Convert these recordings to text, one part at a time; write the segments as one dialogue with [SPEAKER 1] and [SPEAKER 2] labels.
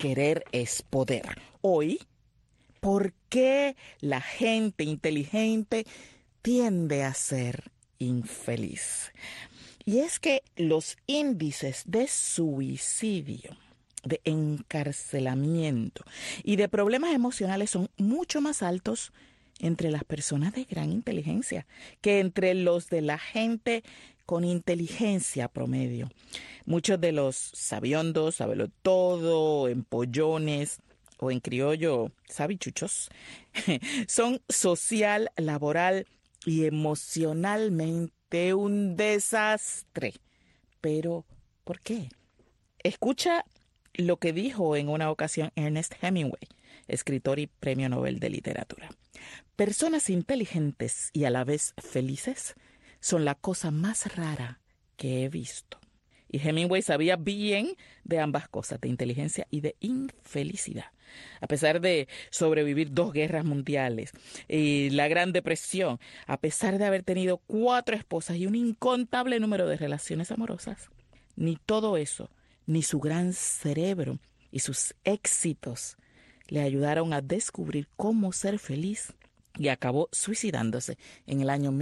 [SPEAKER 1] querer es poder. Hoy, ¿por qué la gente inteligente tiende a ser infeliz? Y es que los índices de suicidio, de encarcelamiento y de problemas emocionales son mucho más altos entre las personas de gran inteligencia que entre los de la gente con inteligencia promedio. Muchos de los sabiondos, sabelotodo, empollones o en criollo sabichuchos son social, laboral y emocionalmente un desastre. Pero, ¿por qué? Escucha lo que dijo en una ocasión Ernest Hemingway, escritor y premio Nobel de Literatura. Personas inteligentes y a la vez felices son la cosa más rara que he visto. Y Hemingway sabía bien de ambas cosas, de inteligencia y de infelicidad. A pesar de sobrevivir 2 guerras mundiales y la Gran Depresión, a pesar de haber tenido 4 esposas y un incontable número de relaciones amorosas, ni todo eso, ni su gran cerebro y sus éxitos le ayudaron a descubrir cómo ser feliz y acabó suicidándose en el año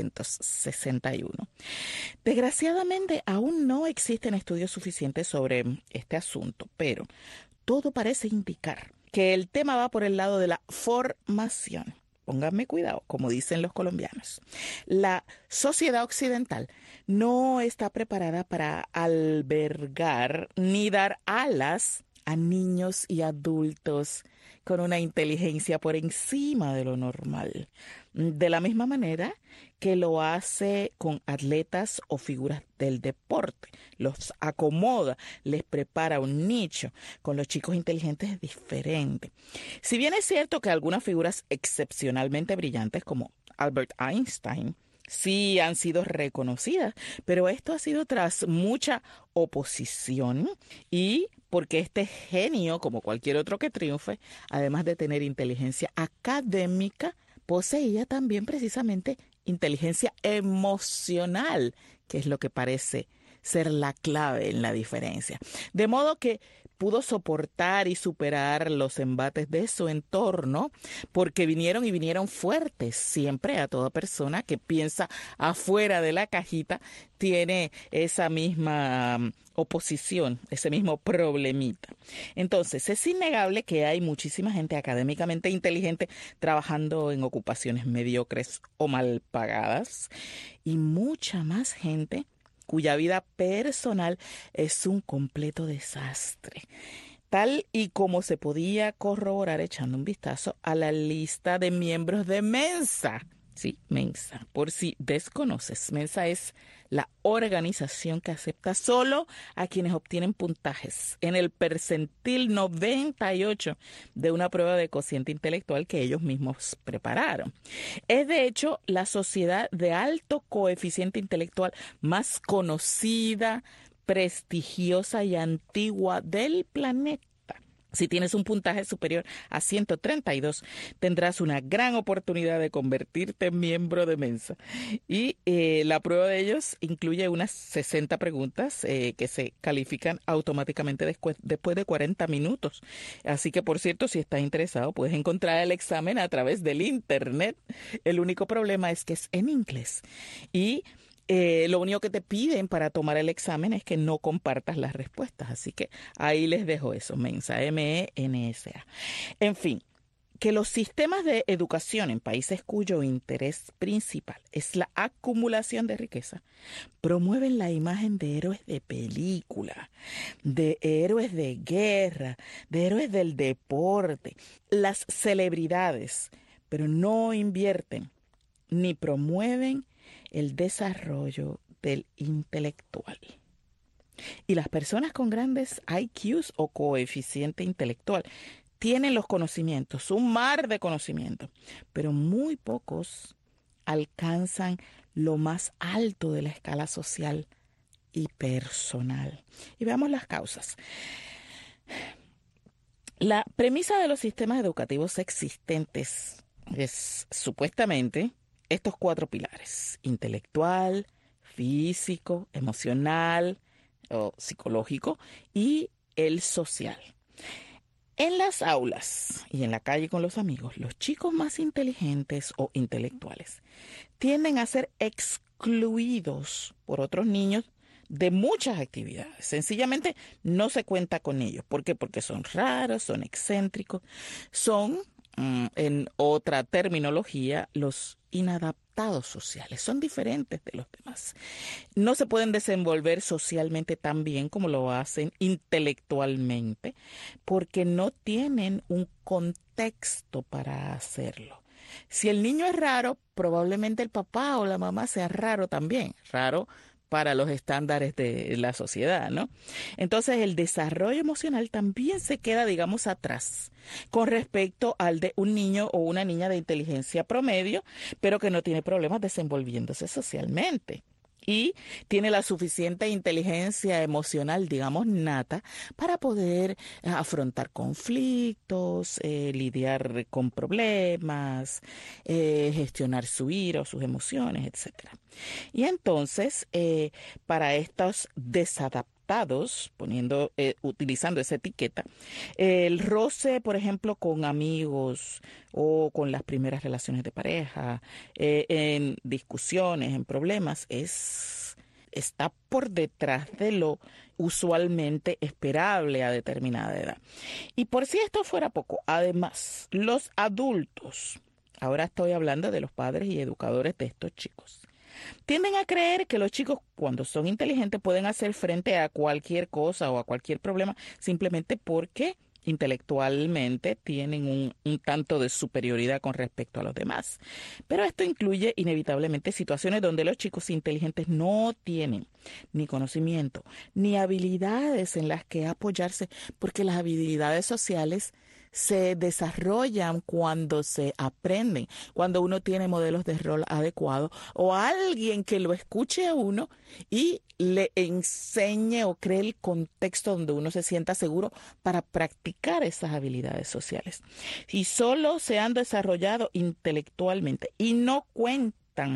[SPEAKER 1] 1961. Desgraciadamente, aún no existen estudios suficientes sobre este asunto, pero todo parece indicar que el tema va por el lado de la formación. Pónganme cuidado, como dicen los colombianos. La sociedad occidental no está preparada para albergar ni dar alas a niños y adultos con una inteligencia por encima de lo normal. De la misma manera que lo hace con atletas o figuras del deporte. Los acomoda, les prepara un nicho. Con los chicos inteligentes es diferente. Si bien es cierto que algunas figuras excepcionalmente brillantes como Albert Einstein sí han sido reconocidas, pero esto ha sido tras mucha oposición y porque este genio, como cualquier otro que triunfe, además de tener inteligencia académica, poseía también precisamente inteligencia emocional, que es lo que parece ser la clave en la diferencia. De modo que pudo soportar y superar los embates de su entorno porque vinieron fuertes. Siempre a toda persona que piensa afuera de la cajita tiene esa misma oposición, ese mismo problemita. Entonces, es innegable que hay muchísima gente académicamente inteligente trabajando en ocupaciones mediocres o mal pagadas y mucha más gente cuya vida personal es un completo desastre, tal y como se podía corroborar echando un vistazo a la lista de miembros de Mensa. Sí, Mensa, por si desconoces, Mensa es la organización que acepta solo a quienes obtienen puntajes en el percentil 98 de una prueba de cociente intelectual que ellos mismos prepararon. Es de hecho la sociedad de alto coeficiente intelectual más conocida, prestigiosa y antigua del planeta. Si tienes un puntaje superior a 132, tendrás una gran oportunidad de convertirte en miembro de Mensa. Y la prueba de ellos incluye unas 60 preguntas que se califican automáticamente después de 40 minutos. Así que, por cierto, si estás interesado, puedes encontrar el examen a través del internet. El único problema es que es en inglés. Y lo único que te piden para tomar el examen es que no compartas las respuestas. Así que ahí les dejo eso, Mensa, M-E-N-S-A. En fin, que los sistemas de educación en países cuyo interés principal es la acumulación de riqueza promueven la imagen de héroes de película, de héroes de guerra, de héroes del deporte, las celebridades, pero no invierten ni promueven el desarrollo del intelectual. Y las personas con grandes IQs o coeficiente intelectual tienen los conocimientos, un mar de conocimiento, pero muy pocos alcanzan lo más alto de la escala social y personal. Y veamos las causas. La premisa de los sistemas educativos existentes es supuestamente estos 4 pilares: intelectual, físico, emocional o psicológico y el social. En las aulas y en la calle con los amigos, los chicos más inteligentes o intelectuales tienden a ser excluidos por otros niños de muchas actividades. Sencillamente no se cuenta con ellos. ¿Por qué? Porque son raros, son excéntricos, son, en otra terminología, los inadaptados sociales. Son diferentes de los demás. No se pueden desenvolver socialmente tan bien como lo hacen intelectualmente porque no tienen un contexto para hacerlo. Si el niño es raro, probablemente el papá o la mamá sea raro también, raro para los estándares de la sociedad, ¿no? Entonces el desarrollo emocional también se queda, digamos, atrás con respecto al de un niño o una niña de inteligencia promedio, pero que no tiene problemas desenvolviéndose socialmente. Y tiene la suficiente inteligencia emocional, digamos, nata, para poder afrontar conflictos, lidiar con problemas, gestionar su ira o sus emociones, etcétera. Y entonces, para estos desadaptados, utilizando esa etiqueta, el roce, por ejemplo, con amigos o con las primeras relaciones de pareja, en discusiones, en problemas, está por detrás de lo usualmente esperable a determinada edad. Y por si esto fuera poco, además, los adultos, ahora estoy hablando de los padres y educadores de estos chicos, tienden a creer que los chicos, cuando son inteligentes, pueden hacer frente a cualquier cosa o a cualquier problema simplemente porque intelectualmente tienen un tanto de superioridad con respecto a los demás. Pero esto incluye inevitablemente situaciones donde los chicos inteligentes no tienen ni conocimiento ni habilidades en las que apoyarse, porque las habilidades sociales se desarrollan cuando se aprenden, cuando uno tiene modelos de rol adecuados o alguien que lo escuche a uno y le enseñe o cree el contexto donde uno se sienta seguro para practicar esas habilidades sociales. Y solo se han desarrollado intelectualmente y no cuentan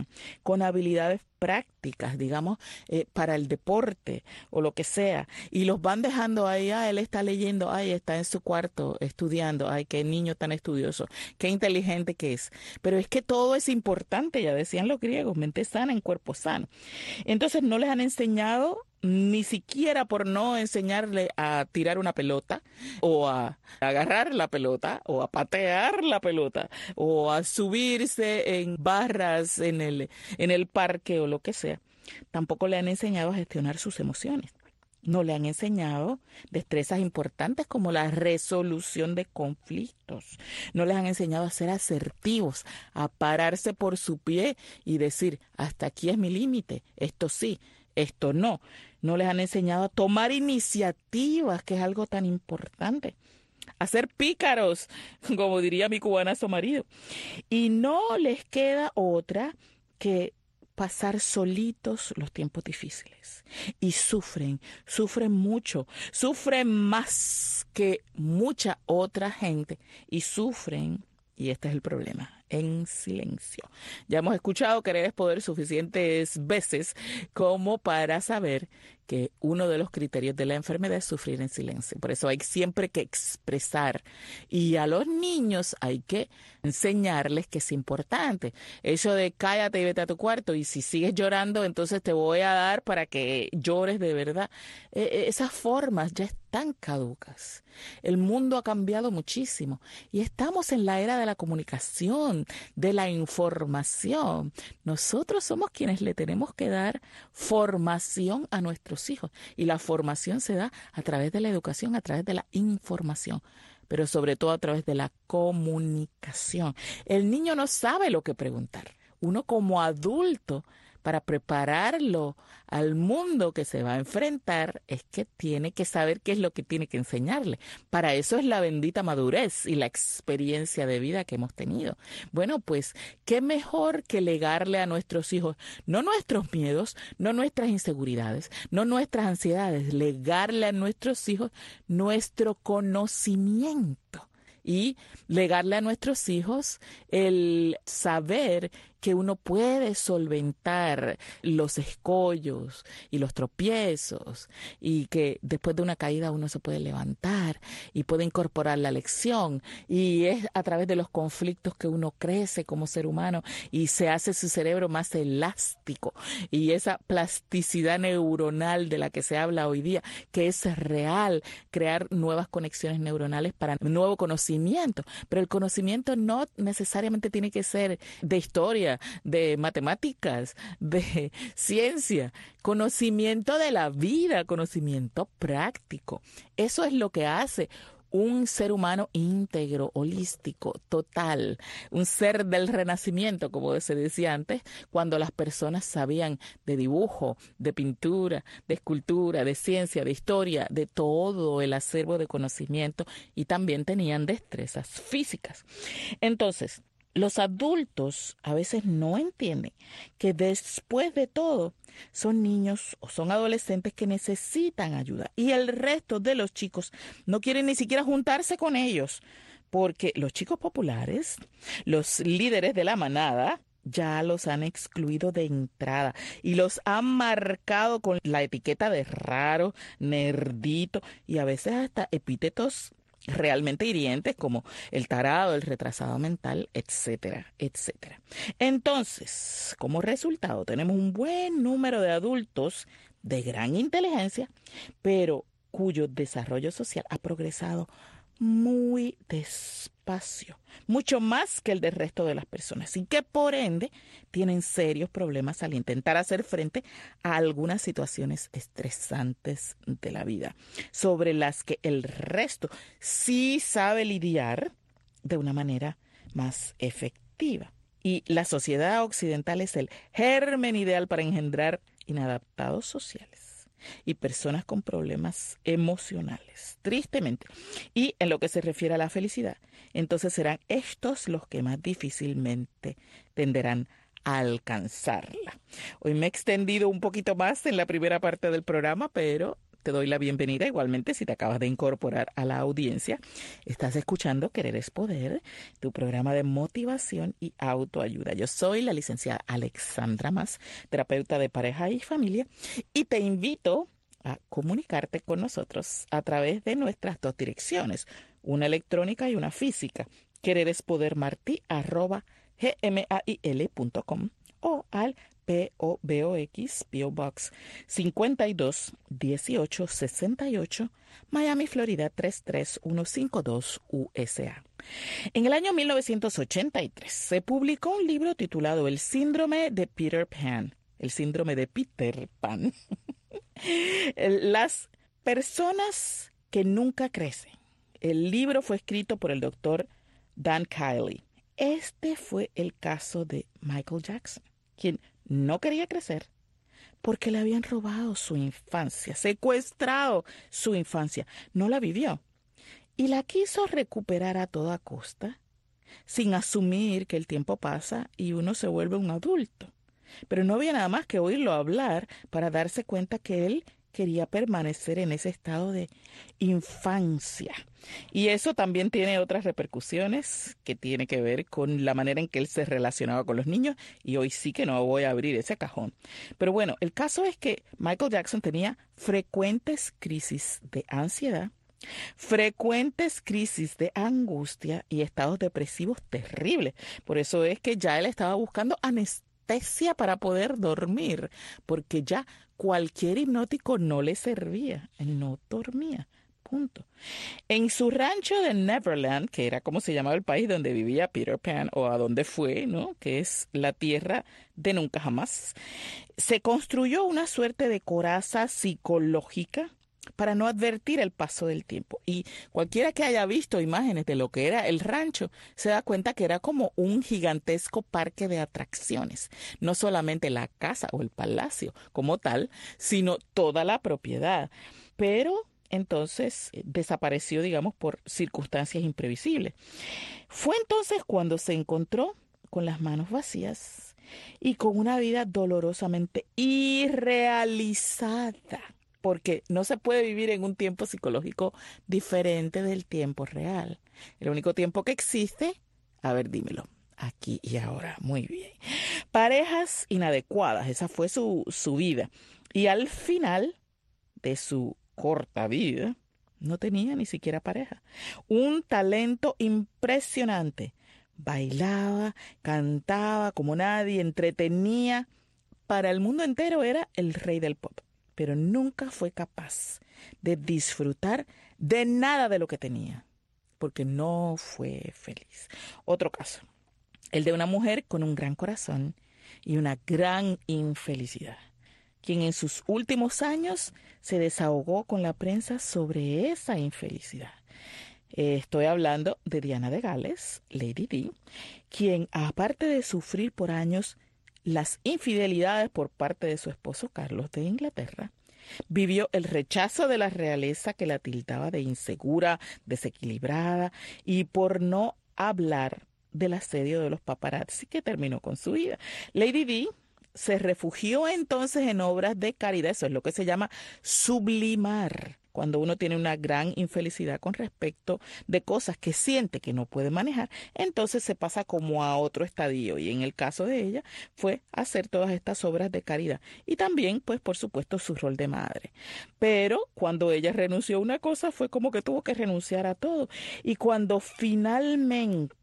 [SPEAKER 1] con habilidades prácticas, digamos, para el deporte o lo que sea, y los van dejando ahí, él está leyendo, está en su cuarto estudiando, qué niño tan estudioso, qué inteligente que es. Pero es que todo es importante, ya decían los griegos, mente sana en cuerpo sano. Entonces no les han enseñado, ni siquiera por no enseñarle a tirar una pelota o a agarrar la pelota o a patear la pelota o a subirse en barras en el parque o lo que sea. Tampoco le han enseñado a gestionar sus emociones. No le han enseñado destrezas importantes como la resolución de conflictos. No les han enseñado a ser asertivos, a pararse por su pie y decir, hasta aquí es mi límite, esto sí, esto no. No les han enseñado a tomar iniciativas, que es algo tan importante. A ser pícaros, como diría mi cubanazo marido. Y no les queda otra que pasar solitos los tiempos difíciles. Y sufren mucho, sufren más que mucha otra gente. Y sufren, y este es el problema, en silencio. Ya hemos escuchado querer es poder suficientes veces como para saber que uno de los criterios de la enfermedad es sufrir en silencio. Por eso hay siempre que expresar. Y a los niños hay que enseñarles que es importante. Eso de cállate y vete a tu cuarto, y si sigues llorando, entonces te voy a dar para que llores de verdad. Esas formas ya están caducas. El mundo ha cambiado muchísimo y estamos en la era de la comunicación, de la información. Nosotros somos quienes le tenemos que dar formación a nuestros hijos, y la formación se da a través de la educación, a través de la información, pero sobre todo a través de la comunicación. El niño no sabe lo que preguntar. Uno como adulto, para prepararlo al mundo que se va a enfrentar, es que tiene que saber qué es lo que tiene que enseñarle. Para eso es la bendita madurez y la experiencia de vida que hemos tenido. Bueno, pues, ¿qué mejor que legarle a nuestros hijos, no nuestros miedos, no nuestras inseguridades, no nuestras ansiedades, legarle a nuestros hijos nuestro conocimiento? Y legarle a nuestros hijos el saber que uno puede solventar los escollos y los tropiezos y que después de una caída uno se puede levantar y puede incorporar la lección, y es a través de los conflictos que uno crece como ser humano y se hace su cerebro más elástico, y esa plasticidad neuronal de la que se habla hoy día, que es real, crear nuevas conexiones neuronales para nuevo conocimiento. Pero el conocimiento no necesariamente tiene que ser de historia, de matemáticas, de ciencia, conocimiento de la vida, conocimiento práctico. Eso es lo que hace un ser humano íntegro, holístico, total, un ser del Renacimiento, como se decía antes, cuando las personas sabían de dibujo, de pintura, de escultura, de ciencia, de historia, de todo el acervo de conocimiento, y también tenían destrezas físicas. Entonces, los adultos a veces no entienden que después de todo son niños o son adolescentes que necesitan ayuda, y el resto de los chicos no quieren ni siquiera juntarse con ellos, porque los chicos populares, los líderes de la manada, ya los han excluido de entrada y los han marcado con la etiqueta de raro, nerdito, y a veces hasta epítetos realmente hirientes como el tarado, el retrasado mental, etcétera, etcétera. Entonces, como resultado, tenemos un buen número de adultos de gran inteligencia, pero cuyo desarrollo social ha progresado muy despacio, mucho más que el del resto de las personas, y que por ende tienen serios problemas al intentar hacer frente a algunas situaciones estresantes de la vida, sobre las que el resto sí sabe lidiar de una manera más efectiva. Y la sociedad occidental es el germen ideal para engendrar inadaptados sociales y personas con problemas emocionales, tristemente. Y en lo que se refiere a la felicidad, entonces serán estos los que más difícilmente tenderán a alcanzarla. Hoy me he extendido un poquito más en la primera parte del programa, pero te doy la bienvenida igualmente si te acabas de incorporar a la audiencia. Estás escuchando Querer es Poder, tu programa de motivación y autoayuda. Yo soy la licenciada Alexandra Mas, terapeuta de pareja y familia, y te invito a comunicarte con nosotros a través de nuestras dos direcciones, una electrónica y una física: quererespoder@gmail.com o al PO Box 52 18 68, Miami, Florida 33152 USA. En el año 1983 se publicó un libro titulado El síndrome de Peter Pan. El síndrome de Peter Pan. Las personas que nunca crecen. El libro fue escrito por el doctor Dan Kiley. Este fue el caso de Michael Jackson, quien no quería crecer porque le habían robado su infancia, secuestrado su infancia. No la vivió y la quiso recuperar a toda costa, sin asumir que el tiempo pasa y uno se vuelve un adulto. Pero no había nada más que oírlo hablar para darse cuenta que él quería permanecer en ese estado de infancia. Y eso también tiene otras repercusiones que tiene que ver con la manera en que él se relacionaba con los niños, y hoy sí que no voy a abrir ese cajón. Pero bueno, el caso es que Michael Jackson tenía frecuentes crisis de ansiedad, frecuentes crisis de angustia y estados depresivos terribles. Por eso es que ya él estaba buscando anestesia para poder dormir, porque ya cualquier hipnótico no le servía. Él no dormía. Punto. En su rancho de Neverland, que era como se llamaba el país donde vivía Peter Pan, o a donde fue, ¿no?, que es la tierra de nunca jamás, se construyó una suerte de coraza psicológica para no advertir el paso del tiempo. Y cualquiera que haya visto imágenes de lo que era el rancho se da cuenta que era como un gigantesco parque de atracciones. No solamente la casa o el palacio como tal, sino toda la propiedad. Pero entonces desapareció, digamos, por circunstancias imprevisibles. Fue entonces cuando se encontró con las manos vacías y con una vida dolorosamente irrealizada, porque no se puede vivir en un tiempo psicológico diferente del tiempo real. El único tiempo que existe, a ver, dímelo, aquí y ahora. Muy bien. Parejas inadecuadas, esa fue su vida. Y al final de su corta vida, no tenía ni siquiera pareja. Un talento impresionante. Bailaba, cantaba como nadie, entretenía. Para el mundo entero era el rey del pop, pero nunca fue capaz de disfrutar de nada de lo que tenía, porque no fue feliz. Otro caso, el de una mujer con un gran corazón y una gran infelicidad, quien en sus últimos años se desahogó con la prensa sobre esa infelicidad. Estoy hablando de Diana de Gales, Lady Di, quien, aparte de sufrir por años las infidelidades por parte de su esposo Carlos de Inglaterra, vivió el rechazo de la realeza que la tildaba de insegura, desequilibrada, y por no hablar del asedio de los paparazzi que terminó con su vida. Lady Di se refugió entonces en obras de caridad, eso es lo que se llama sublimar, cuando uno tiene una gran infelicidad con respecto de cosas que siente que no puede manejar, entonces se pasa como a otro estadio, y en el caso de ella fue hacer todas estas obras de caridad y también, pues por supuesto, su rol de madre. Pero cuando ella renunció a una cosa fue como que tuvo que renunciar a todo, y cuando finalmente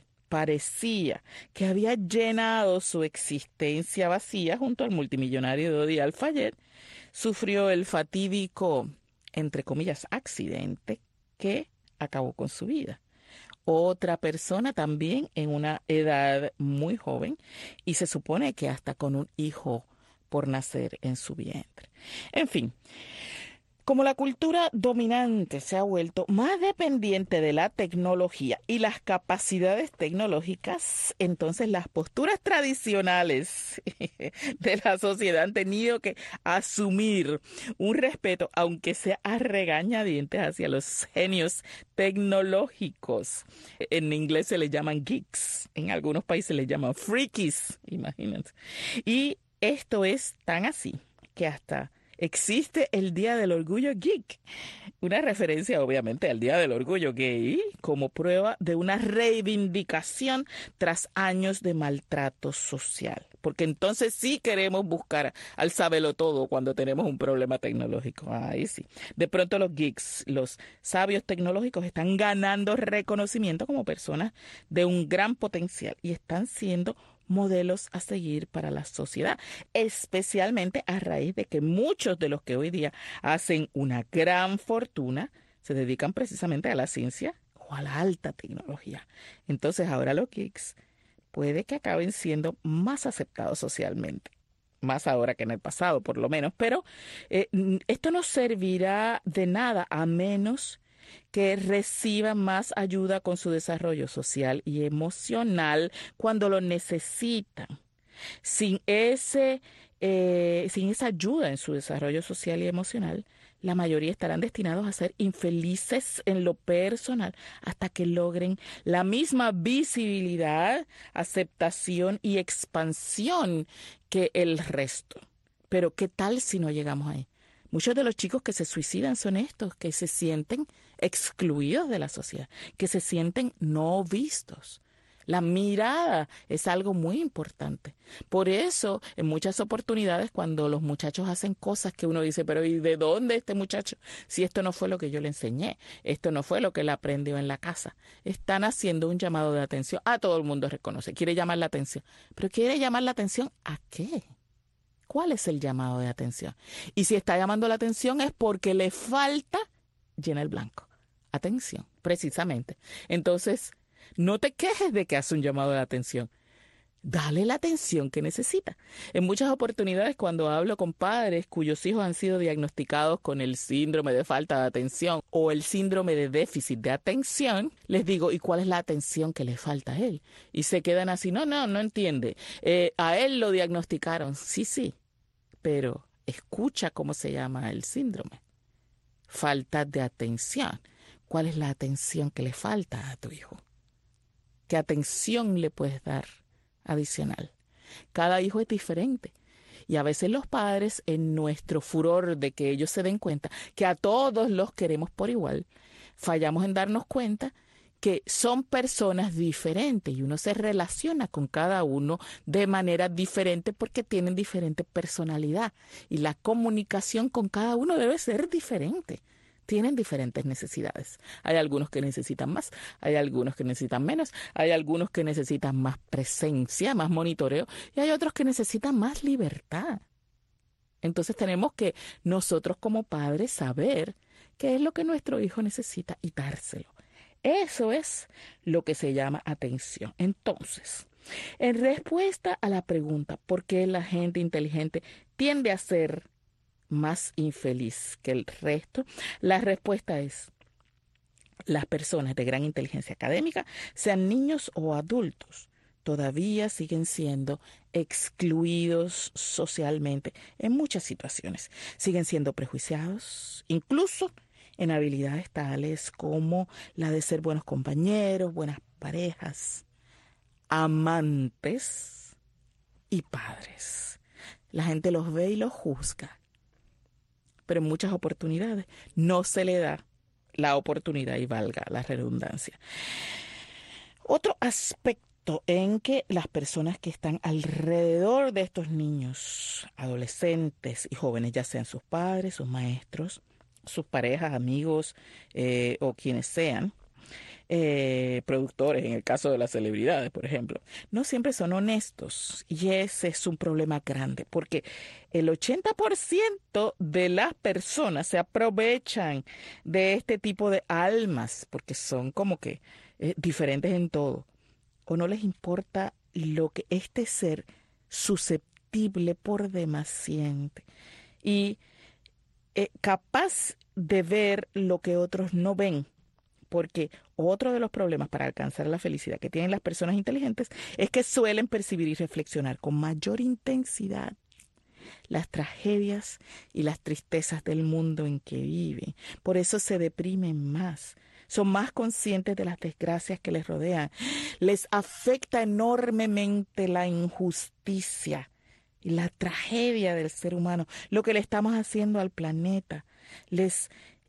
[SPEAKER 1] parecía que había llenado su existencia vacía junto al multimillonario Dodi Al-Fayed, sufrió el fatídico, entre comillas, accidente que acabó con su vida. Otra persona también en una edad muy joven y se supone que hasta con un hijo por nacer en su vientre. En fin, como la cultura dominante se ha vuelto más dependiente de la tecnología y las capacidades tecnológicas, entonces las posturas tradicionales de la sociedad han tenido que asumir un respeto, aunque sea a regañadientes, hacia los genios tecnológicos. En inglés se les llaman geeks, en algunos países les llaman freakies, imagínense. Y esto es tan así que hasta existe el Día del Orgullo Geek, una referencia obviamente al Día del Orgullo Gay como prueba de una reivindicación tras años de maltrato social. Porque entonces sí queremos buscar al sabelotodo cuando tenemos un problema tecnológico. Ahí sí. De pronto los geeks, los sabios tecnológicos, están ganando reconocimiento como personas de un gran potencial y están siendo modelos a seguir para la sociedad, especialmente a raíz de que muchos de los que hoy día hacen una gran fortuna se dedican precisamente a la ciencia o a la alta tecnología. Entonces ahora los geeks puede que acaben siendo más aceptados socialmente, más ahora que en el pasado por lo menos, pero esto no servirá de nada a menos que reciban más ayuda con su desarrollo social y emocional cuando lo necesitan. Sin esa ayuda en su desarrollo social y emocional, la mayoría estarán destinados a ser infelices en lo personal hasta que logren la misma visibilidad, aceptación y expansión que el resto. Pero ¿qué tal si no llegamos ahí? Muchos de los chicos que se suicidan son estos, que se sienten excluidos de la sociedad, que se sienten no vistos. La mirada es algo muy importante. Por eso, en muchas oportunidades, cuando los muchachos hacen cosas que uno dice, pero ¿y de dónde este muchacho? Si esto no fue lo que yo le enseñé, esto no fue lo que él aprendió en la casa. Están haciendo un llamado de atención. Todo el mundo reconoce, quiere llamar la atención. ¿Pero quiere llamar la atención a qué? ¿Cuál es el llamado de atención? Y si está llamando la atención es porque le falta, llena el blanco. Atención, precisamente. Entonces, no te quejes de que hace un llamado de atención. Dale la atención que necesita. En muchas oportunidades, cuando hablo con padres cuyos hijos han sido diagnosticados con el síndrome de falta de atención o el síndrome de déficit de atención, les digo, ¿y cuál es la atención que le falta a él? Y se quedan así, no entiende. A él lo diagnosticaron. Sí, pero escucha cómo se llama el síndrome. Falta de atención. ¿Cuál es la atención que le falta a tu hijo? ¿Qué atención le puedes dar adicional? Cada hijo es diferente. Y a veces los padres, en nuestro furor de que ellos se den cuenta que a todos los queremos por igual, fallamos en darnos cuenta que son personas diferentes y uno se relaciona con cada uno de manera diferente porque tienen diferente personalidad y la comunicación con cada uno debe ser diferente. Tienen diferentes necesidades. Hay algunos que necesitan más, hay algunos que necesitan menos, hay algunos que necesitan más presencia, más monitoreo y hay otros que necesitan más libertad. Entonces tenemos que nosotros como padres saber qué es lo que nuestro hijo necesita y dárselo. Eso es lo que se llama atención. Entonces, en respuesta a la pregunta ¿por qué la gente inteligente tiende a ser más infeliz que el resto? La respuesta es: las personas de gran inteligencia académica, sean niños o adultos, todavía siguen siendo excluidos socialmente en muchas situaciones. Siguen siendo prejuiciados, incluso en habilidades tales como la de ser buenos compañeros, buenas parejas, amantes y padres. La gente los ve y los juzga, pero en muchas oportunidades no se le da la oportunidad y valga la redundancia. Otro aspecto en que las personas que están alrededor de estos niños, adolescentes y jóvenes, ya sean sus padres, sus maestros, sus parejas, amigos o quienes sean, productores, en el caso de las celebridades, por ejemplo, no siempre son honestos y ese es un problema grande porque el 80% de las personas se aprovechan de este tipo de almas porque son como que diferentes en todo o no les importa lo que este ser susceptible por demasiado y capaz de ver lo que otros no ven. Porque otro de los problemas para alcanzar la felicidad que tienen las personas inteligentes es que suelen percibir y reflexionar con mayor intensidad las tragedias y las tristezas del mundo en que viven. Por eso se deprimen más. Son más conscientes de las desgracias que les rodean. Les afecta enormemente la injusticia y la tragedia del ser humano, lo que le estamos haciendo al planeta. Les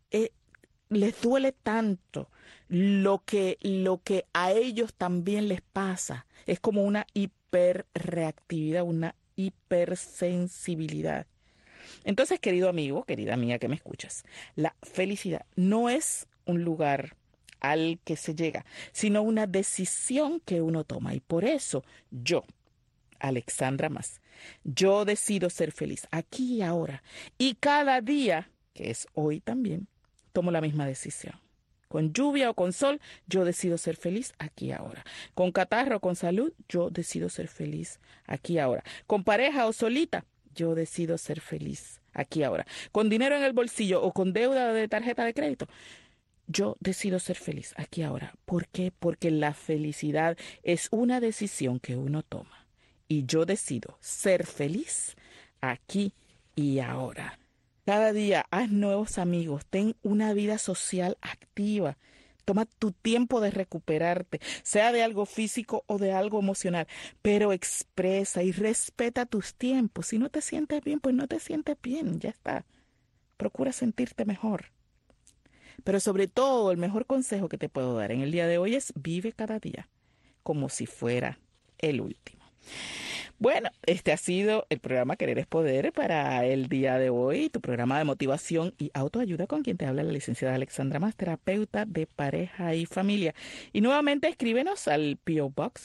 [SPEAKER 1] duele tanto lo que a ellos también les pasa. Es como una hiperreactividad, una hipersensibilidad. Entonces, querido amigo, querida amiga que me escuchas, la felicidad no es un lugar al que se llega, sino una decisión que uno toma. Y por eso yo, Alexandra Mas, yo decido ser feliz aquí y ahora. Y cada día, que es hoy también, tomo la misma decisión. Con lluvia o con sol, yo decido ser feliz aquí y ahora. Con catarro o con salud, yo decido ser feliz aquí y ahora. Con pareja o solita, yo decido ser feliz aquí y ahora. Con dinero en el bolsillo o con deuda de tarjeta de crédito, yo decido ser feliz aquí y ahora. ¿Por qué? Porque la felicidad es una decisión que uno toma. Y yo decido ser feliz aquí y ahora. Cada día haz nuevos amigos, ten una vida social activa. Toma tu tiempo de recuperarte, sea de algo físico o de algo emocional, pero expresa y respeta tus tiempos. Si no te sientes bien, pues no te sientes bien, ya está. Procura sentirte mejor. Pero sobre todo, el mejor consejo que te puedo dar en el día de hoy es vive cada día como si fuera el último. Bueno, este ha sido el programa Querer es Poder para el día de hoy, tu programa de motivación y autoayuda con quien te habla la licenciada Alexandra Mas, terapeuta de pareja y familia. Y nuevamente escríbenos al P.O. Box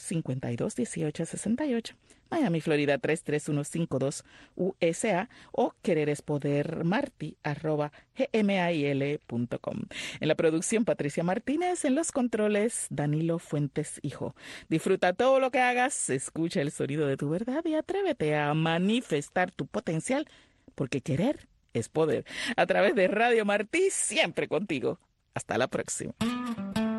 [SPEAKER 1] 521868, Miami, Florida 33152 USA o quererespodermarti@gmail.com. En la producción Patricia Martínez, en los controles Danilo Fuentes Hijo. Disfruta todo lo que hagas, escucha el sonido de tu verdad y atrévete a manifestar tu potencial, porque querer es poder. A través de Radio Martí, siempre contigo. Hasta la próxima.